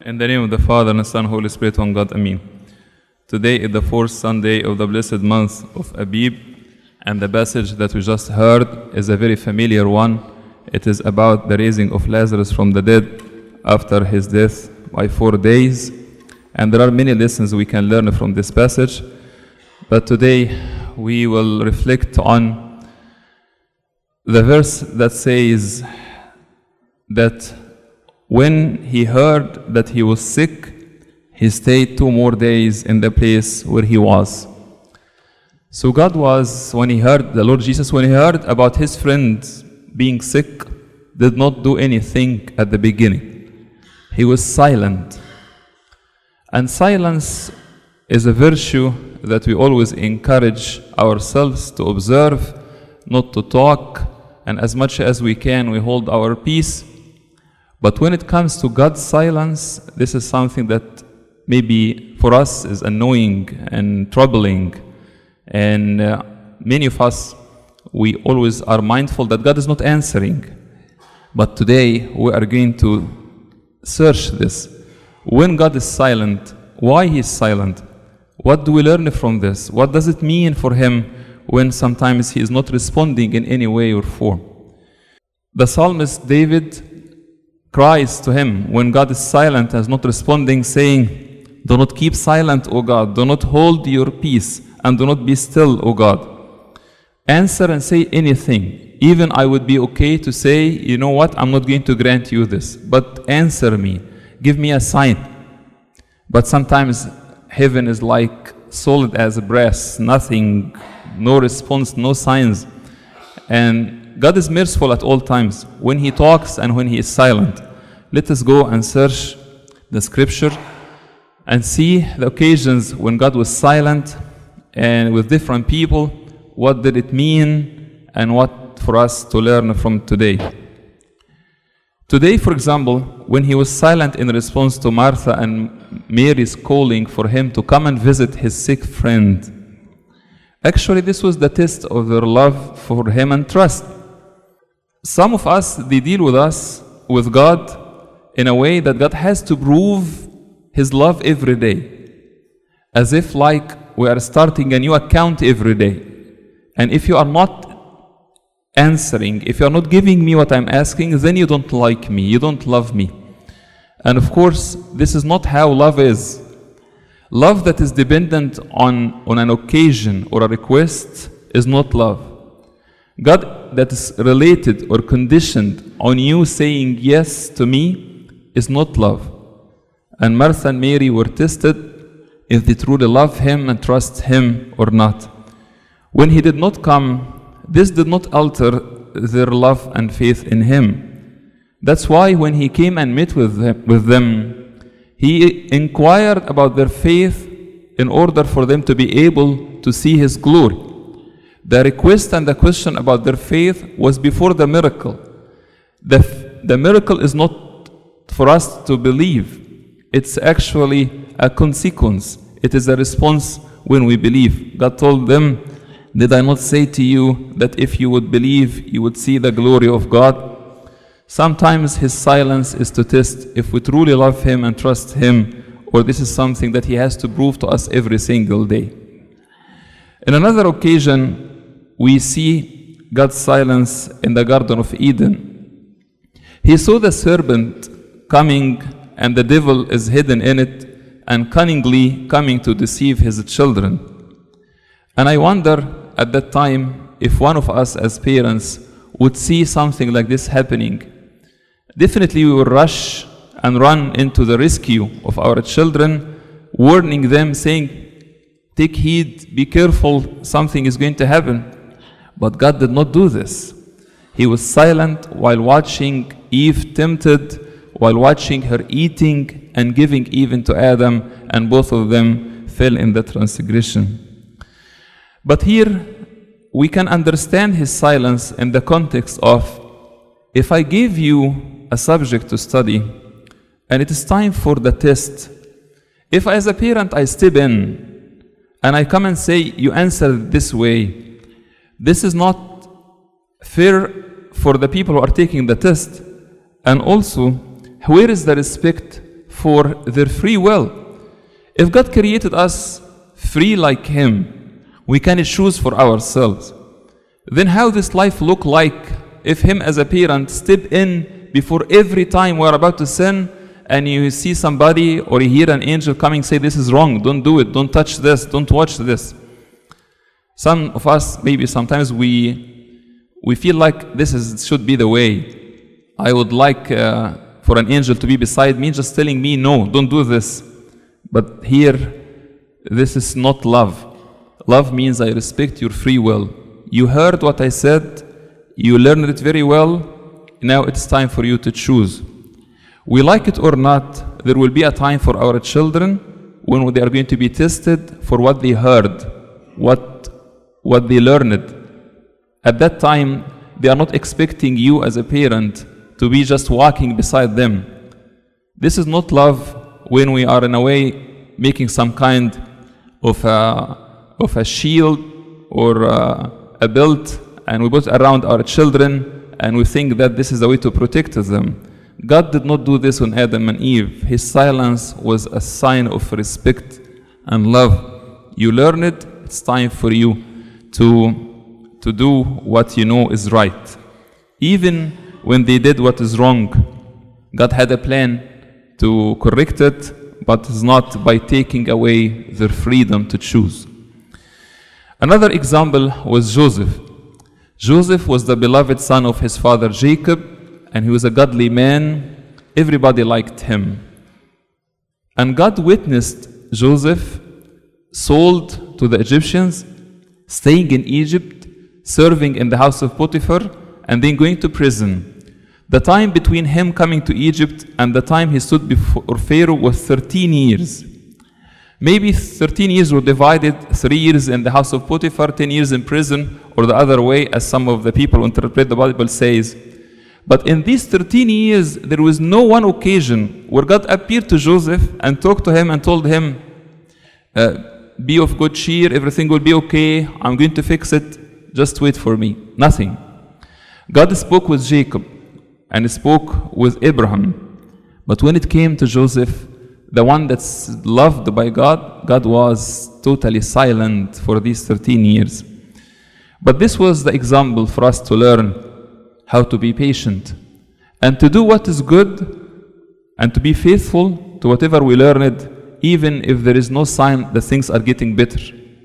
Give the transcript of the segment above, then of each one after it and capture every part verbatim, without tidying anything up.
In the name of the Father, and the Son, and Holy Spirit, one God, Amen. Today is the fourth Sunday of the blessed month of Abib, and the passage that we just heard is a very familiar one. It is about the raising of Lazarus from the dead after his death by four days. And there are many lessons we can learn from this passage. But today we will reflect on the verse that says that when he heard that he was sick, he stayed two more days in the place where he was. So God was, when he heard, the Lord Jesus, when he heard about his friend being sick, did not do anything at the beginning. He was silent. And silence is a virtue that we always encourage ourselves to observe, not to talk, and as much as we can, we hold our peace. But when it comes to God's silence, this is something that maybe for us is annoying and troubling. And uh, many of us, we always are mindful that God is not answering. But today, we are going to search this. When God is silent, why He is silent? What do we learn from this? What does it mean for Him when sometimes He is not responding in any way or form? The psalmist David cries to Him when God is silent and is not responding, saying, "Do not keep silent, O God. Do not hold your peace, and do not be still, O God. Answer and say anything. Even I would be okay to say, you know what, I'm not going to grant you this. But answer me. Give me a sign." But sometimes heaven is like solid as brass, nothing, no response, no signs. And God is merciful at all times, when He talks and when He is silent. Let us go and search the scripture and see the occasions when God was silent and with different people. What did it mean and what for us to learn from today? Today, for example, when He was silent in response to Martha and Mary's calling for Him to come and visit his sick friend, actually this was the test of their love for Him and trust. Some of us, they deal with us, with God, in a way that God has to prove His love every day. As if like we are starting a new account every day. And if you are not answering, if you are not giving me what I'm asking, then you don't like me, you don't love me. And of course, this is not how love is. Love that is dependent on, on an occasion or a request is not love. God that is related or conditioned on you saying yes to me is not love. And Martha and Mary were tested if they truly love Him and trust Him or not. When He did not come, this did not alter their love and faith in Him. That's why when He came and met with them, with them, He inquired about their faith in order for them to be able to see His glory. The request and the question about their faith was before the miracle. The, the miracle is not for us to believe. It's actually a consequence. It is a response when we believe. God told them, "Did I not say to you that if you would believe, you would see the glory of God?" Sometimes His silence is to test if we truly love Him and trust Him, or this is something that He has to prove to us every single day. In another occasion, we see God's silence in the Garden of Eden. He saw the serpent coming, and the devil is hidden in it, and cunningly coming to deceive his children. And I wonder at that time if one of us as parents would see something like this happening. Definitely we will rush and run into the rescue of our children, warning them, saying, "Take heed, be careful, something is going to happen." But God did not do this. He was silent while watching Eve tempted, while watching her eating and giving even to Adam, and both of them fell in the transgression. But here we can understand His silence in the context of, if I give you a subject to study and it is time for the test, if as a parent I step in and I come and say, "You answer this way," this is not fair for the people who are taking the test. And also, where is the respect for their free will. If God created us free like Him, we can choose for ourselves. Then how this life look like if Him as a parent step in before every time we're about to sin, and you see somebody or you hear an angel coming say, this is wrong, don't do it, don't touch this, don't watch this. Some of us, maybe sometimes we we feel like this is should be the way. I would like uh, for an angel to be beside me just telling me, no, don't do this. But here, this is not love. Love means I respect your free will. You heard what I said, you learned it very well, now it's time for you to choose. We like it or not, there will be a time for our children when they are going to be tested for what they heard, what, what they learned. At that time, they are not expecting you as a parent to be just walking beside them. This is not love when we are in a way making some kind of a, of a shield or a, a belt, and we put it around our children and we think that this is the way to protect them. God did not do this on Adam and Eve. His silence was a sign of respect and love. You learn it, it's time for you to, to do what you know is right. Even when they did what is wrong, God had a plan to correct it, but it's not by taking away their freedom to choose. Another example was Joseph. Joseph was the beloved son of his father Jacob, and he was a godly man. Everybody liked him. And God witnessed Joseph sold to the Egyptians, staying in Egypt, serving in the house of Potiphar, and then going to prison. The time between him coming to Egypt and the time he stood before Pharaoh was thirteen years. Maybe thirteen years were divided, three years in the house of Potiphar, ten years in prison, or the other way, as some of the people who interpret the Bible says. But in these thirteen years, there was no one occasion where God appeared to Joseph and talked to him and told him, uh, be of good cheer, everything will be okay, I'm going to fix it, just wait for me. Nothing. God spoke with Jacob and spoke with Abraham. But when it came to Joseph, the one that's loved by God, God was totally silent for these thirteen years. But this was the example for us to learn how to be patient and to do what is good and to be faithful to whatever we learned, even if there is no sign that things are getting better.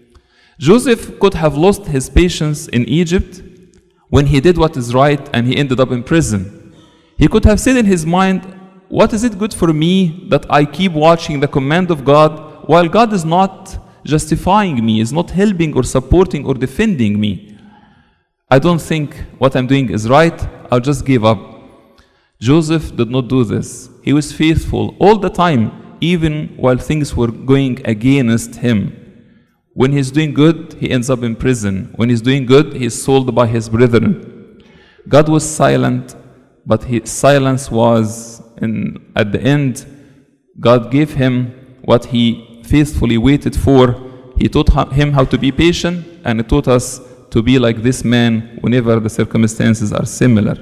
Joseph could have lost his patience in Egypt when he did what is right and he ended up in prison. He could have said in his mind, what is it good for me that I keep watching the command of God while God is not justifying me, is not helping or supporting or defending me? I don't think what I'm doing is right, I'll just give up. Joseph did not do this. He was faithful all the time, even while things were going against him. When he's doing good, he ends up in prison. When he's doing good, he's sold by his brethren. God was silent, but his silence was, in, at the end, God gave him what he faithfully waited for. He taught him how to be patient, and he taught us to be like this man whenever the circumstances are similar.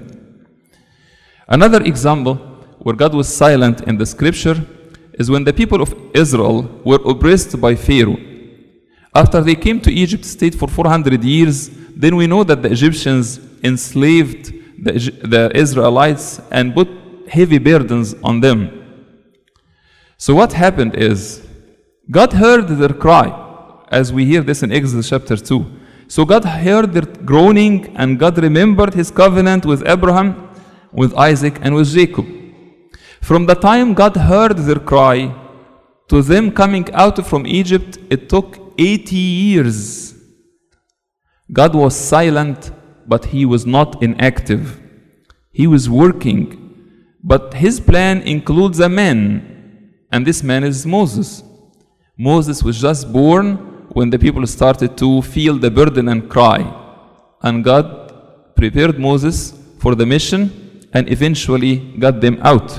Another example where God was silent in the scripture is when the people of Israel were oppressed by Pharaoh. After they came to Egypt, stayed for four hundred years, then we know that the Egyptians enslaved the, the Israelites and put heavy burdens on them. So what happened is, God heard their cry, as we hear this in Exodus chapter two. So God heard their groaning, and God remembered his covenant with Abraham, with Isaac, and with Jacob. From the time God heard their cry to them coming out from Egypt, it took eighty years. God was silent, but he was not inactive. He was working. But his plan includes a man, and this man is Moses. Moses was just born when the people started to feel the burden and cry. And God prepared Moses for the mission and eventually got them out.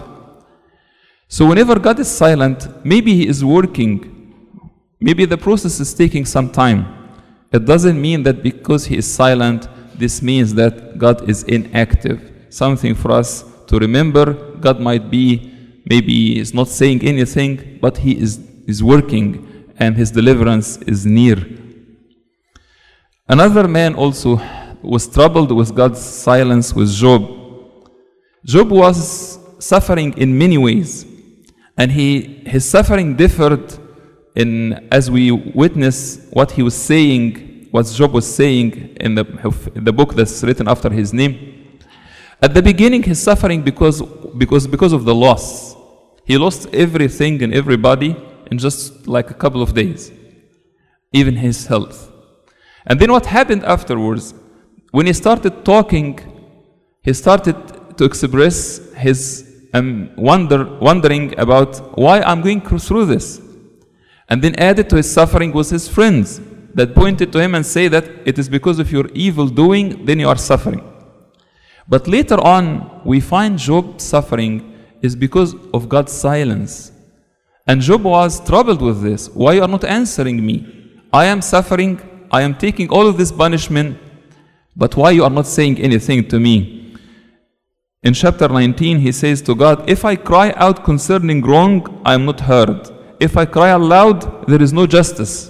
So whenever God is silent, maybe he is working. Maybe the process is taking some time. It doesn't mean that because he is silent, this means that God is inactive. Something for us to remember, God might be maybe he is not saying anything, but he is, is working and his deliverance is near. Another man also was troubled with God's silence with Job. Job was suffering in many ways, and he his suffering differed in, as we witness what he was saying, what Job was saying in the, the book that's written after his name. At the beginning, his suffering because, because, because of the loss. He lost everything and everybody in just like a couple of days, even his health. And then what happened afterwards, when he started talking, he started to express his um, wonder, wondering about why I'm going through this. And then added to his suffering was his friends that pointed to him and say that it is because of your evil doing, then you are suffering. But later on, we find Job suffering is because of God's silence. And Job was troubled with this. Why you are not answering me? I am suffering, I am taking all of this punishment, but why you are not saying anything to me? In chapter nineteen, he says to God, if I cry out concerning wrong, I am not heard. If I cry aloud, there is no justice.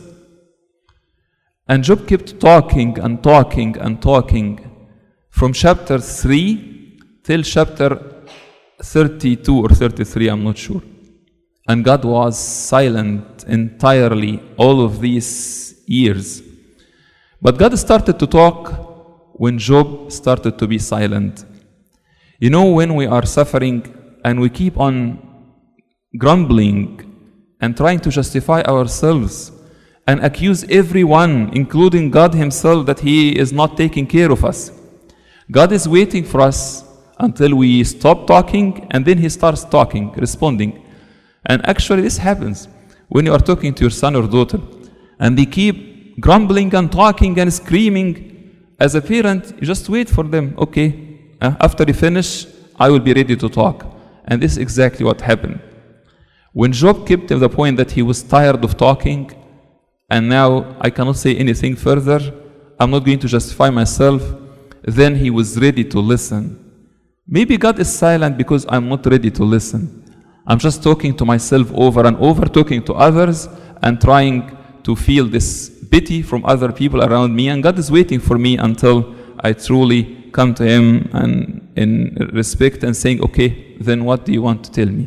And Job kept talking and talking and talking from chapter three till chapter thirty-two or thirty-three, I'm not sure. And God was silent entirely all of these years. But God started to talk when Job started to be silent. You know, when we are suffering and we keep on grumbling and trying to justify ourselves and accuse everyone, including God himself, that he is not taking care of us. God is waiting for us until we stop talking, and then he starts talking, responding. And actually this happens when you are talking to your son or daughter, and they keep grumbling and talking and screaming. As a parent, you just wait for them. Okay, uh, after you finish, I will be ready to talk. And this is exactly what happened. When Job kept to the point that he was tired of talking, and now I cannot say anything further, I'm not going to justify myself, then he was ready to listen. Maybe God is silent because I'm not ready to listen. I'm just talking to myself over and over, talking to others, and trying to feel this pity from other people around me, and God is waiting for me until I truly come to him and in respect and saying, okay, then what do you want to tell me?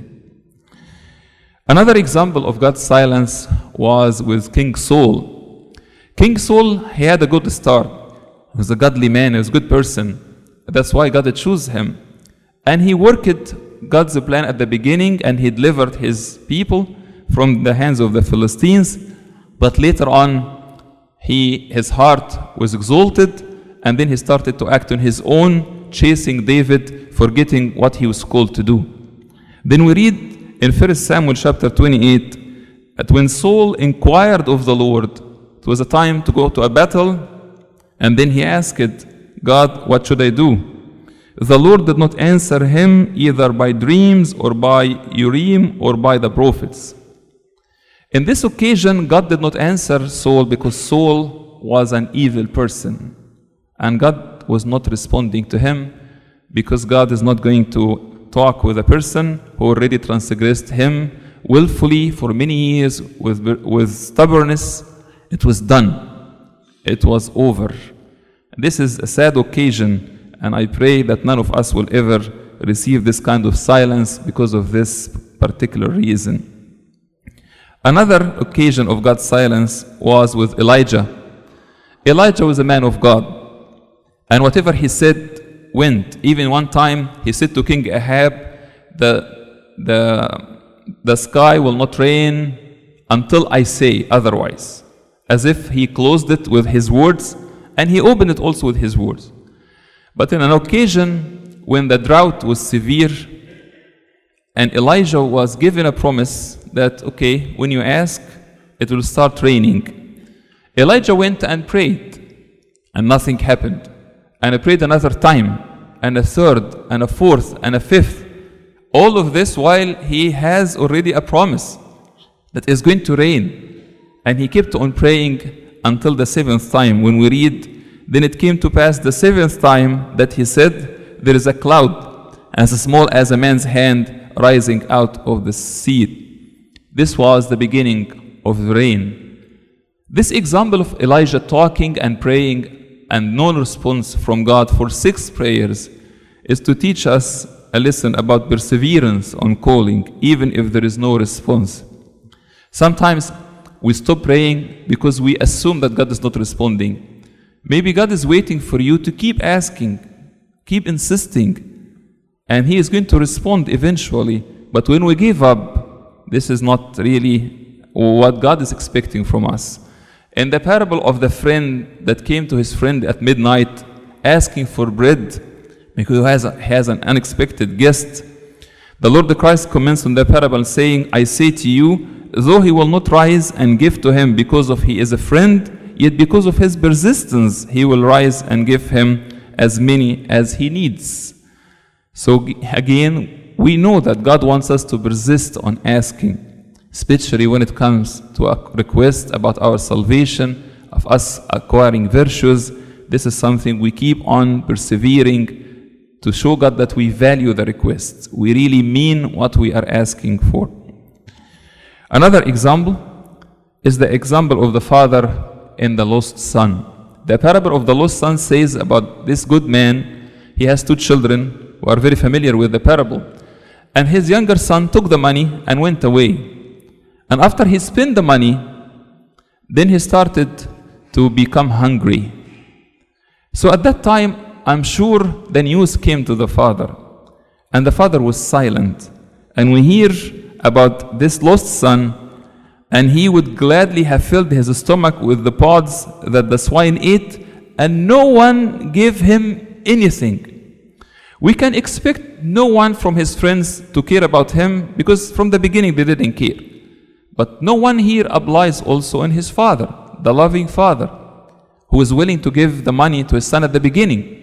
Another example of God's silence was with King Saul. King Saul, he had a good start. He was a godly man, he was a good person. That's why God chose him. And he worked God's plan at the beginning, and he delivered his people from the hands of the Philistines. But later on, he, his heart was exalted, and then he started to act on his own, chasing David, forgetting what he was called to do. Then we read in First Samuel chapter twenty-eight, that when Saul inquired of the Lord, it was a time to go to a battle, and then he asked God, what should I do? The Lord did not answer him either by dreams or by Urim or by the prophets. In this occasion, God did not answer Saul because Saul was an evil person. And God was not responding to him because God is not going to talk with a person who already transgressed him willfully for many years with, with stubbornness. It was done. It was over. This is a sad occasion. And I pray that none of us will ever receive this kind of silence because of this particular reason. Another occasion of God's silence was with Elijah. Elijah was a man of God. And whatever he said went. Even one time he said to King Ahab, the, the, the sky will not rain until I say otherwise. As if he closed it with his words, and he opened it also with his words. But in an occasion when the drought was severe, and Elijah was given a promise that, okay, when you ask, it will start raining. Elijah went and prayed, and nothing happened. And he prayed another time, and a third, and a fourth, and a fifth. All of this while he has already a promise that is going to rain. And he kept on praying until the seventh time. When we read, then it came to pass the seventh time that he said, there is a cloud as small as a man's hand rising out of the seed. This was the beginning of the rain. This example of Elijah talking and praying and no response from God for six prayers is to teach us a lesson about perseverance on calling, even if there is no response. Sometimes we stop praying because we assume that God is not responding. Maybe God is waiting for you to keep asking, keep insisting, and He is going to respond eventually. But when we give up, this is not really what God is expecting from us. In the parable of the friend that came to his friend at midnight asking for bread because he has, a, has an unexpected guest, the Lord Christ comments on the parable saying, I say to you, though he will not rise and give to him because of he is a friend, yet because of his persistence he will rise and give him as many as he needs. So again, we know that God wants us to persist on asking, especially when it comes to a request about our salvation, of us acquiring virtues. This is something we keep on persevering to show God that we value the requests. We really mean what we are asking for. Another example is the example of the father and the lost son. The parable of the lost son says about this good man. He has two children who are very familiar with the parable. And his younger son took the money and went away. And after he spent the money, then he started to become hungry. So at that time, I'm sure the news came to the father. And the father was silent. And we hear about this lost son, and he would gladly have filled his stomach with the pods that the swine ate, and no one gave him anything. We can expect no one from his friends to care about him, because from the beginning they didn't care. But no one here applies also in his father, the loving father, who is willing to give the money to his son at the beginning.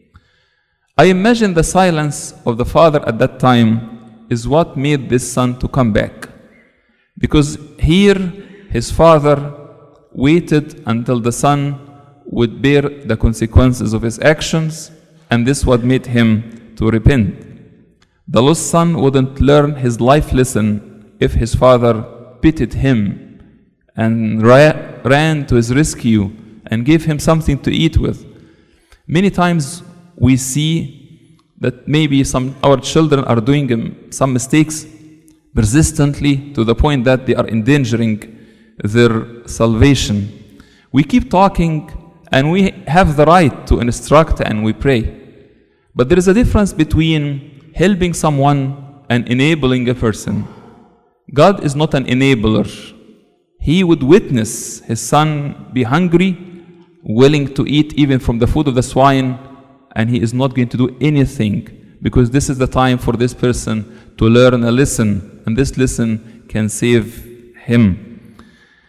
I imagine the silence of the father at that time is what made this son to come back. Because here his father waited until the son would bear the consequences of his actions, and this what made him to repent. The lost son wouldn't learn his life lesson if his father pitied him and ra- ran to his rescue and gave him something to eat with. Many times we see that maybe some our children are doing um, some mistakes persistently to the point that they are endangering their salvation. We keep talking and we have the right to instruct and we pray. But there is a difference between helping someone and enabling a person. God is not an enabler. He would witness his son be hungry, willing to eat even from the food of the swine, and he is not going to do anything, because this is the time for this person to learn a lesson, and this lesson can save him.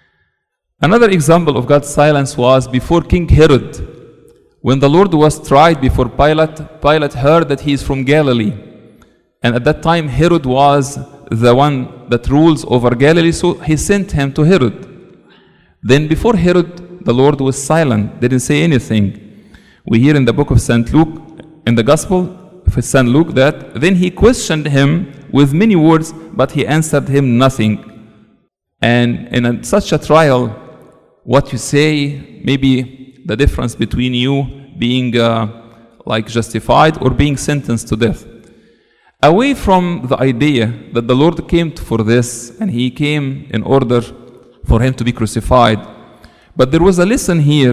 Another example of God's silence was before King Herod. When the Lord was tried before Pilate, Pilate heard that he is from Galilee. And at that time Herod was the one that rules over Galilee, so he sent him to Herod. Then before Herod, the Lord was silent, didn't say anything. We hear in the book of Saint Luke, in the Gospel of Saint Luke, that then he questioned him with many words, but he answered him nothing. And in a, such a trial, what you say, maybe the difference between you being uh, like justified or being sentenced to death. Away from the idea that the Lord came for this, and he came in order for him to be crucified. But there was a lesson here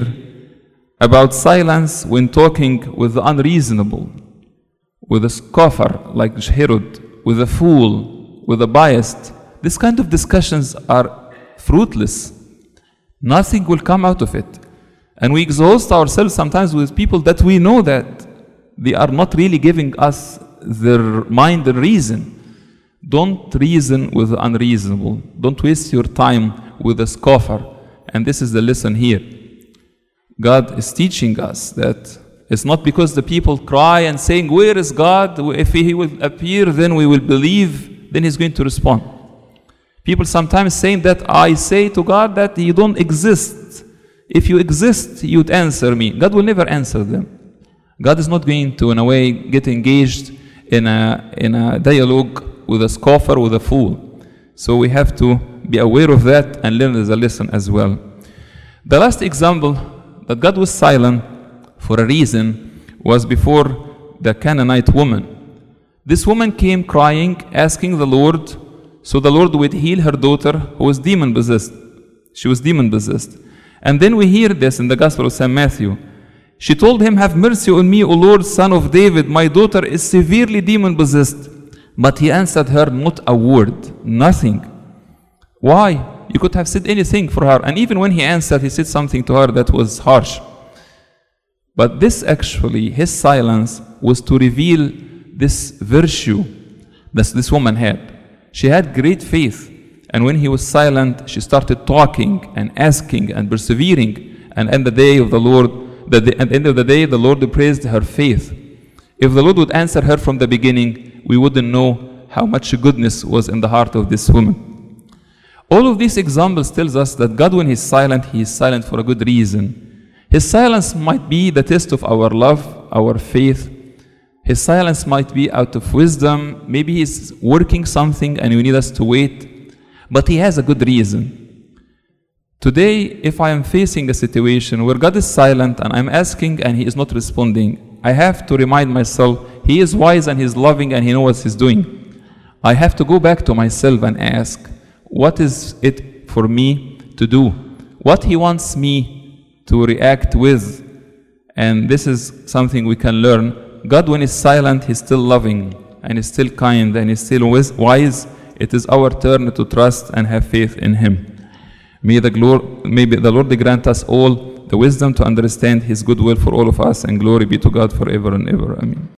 about silence when talking with the unreasonable, with a scoffer like Herod, with a fool, with a biased. This kind of discussions are fruitless. Nothing will come out of it. And we exhaust ourselves sometimes with people that we know that they are not really giving us their mind and reason. Don't reason with the unreasonable. Don't waste your time with a scoffer. And this is the lesson here. God is teaching us that it's not because the people cry and saying, where is God? If he will appear, then we will believe, then he's going to respond. People sometimes saying that I say to God that you don't exist. If you exist, you'd answer me. God will never answer them. God is not going to, in a way, get engaged in a, in a dialogue with a scoffer, with a fool. So we have to be aware of that and learn the lesson as well. The last example that God was silent for a reason was before the Canaanite woman. This woman came crying, asking the Lord, so the Lord would heal her daughter who was demon possessed. She was demon possessed. And then we hear this in the Gospel of Saint Matthew. She told him, "Have mercy on me, O Lord, Son of David. My daughter is severely demon possessed." But he answered her not a word, nothing. Why? You could have said anything for her. And even when he answered, he said something to her that was harsh. But this actually, his silence was to reveal this virtue that this woman had. She had great faith. And when he was silent, she started talking and asking and persevering. And at the day of the Lord, that at the end of the day, the Lord praised her faith. If the Lord would answer her from the beginning, we wouldn't know how much goodness was in the heart of this woman. All of these examples tells us that God, when He's silent, He is silent for a good reason. His silence might be the test of our love, our faith. His silence might be out of wisdom. Maybe He's working something and we need us to wait. But He has a good reason. Today, if I am facing a situation where God is silent and I'm asking and He is not responding, I have to remind myself He is wise and He's loving and He knows what He's doing. I have to go back to myself and ask, what is it for me to do? What He wants me to react with? And this is something we can learn. God, when He's silent, He's still loving and He's still kind and He's still wise. It is our turn to trust and have faith in Him. May the, glor- may the Lord grant us all the wisdom to understand His good will for all of us, and glory be to God forever and ever. Amen.